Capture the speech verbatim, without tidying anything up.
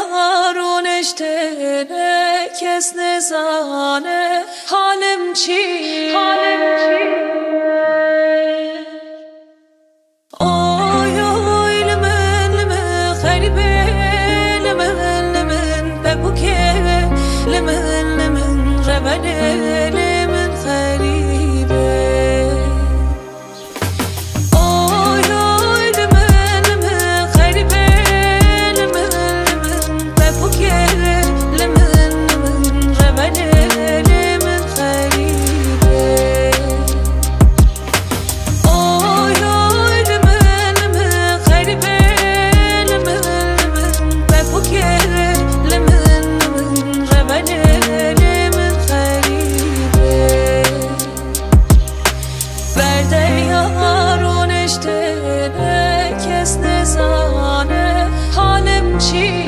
یارون اشتنه کس نزانه حالم چی حالم چی آی آی لمن لمن خریبه لمن لمن ببوکه لمن لمن ربنه لمن خریبه آی آی لمن لمن خریبه لمن لمن ببوکه لمن لمن ربنه لمن خریبه آی آی لمن لمن خریبه لمن لمن ببوکه لمن لمن ربنه لمن خریبه برده یارون اشتنه کس نزانه حالم چی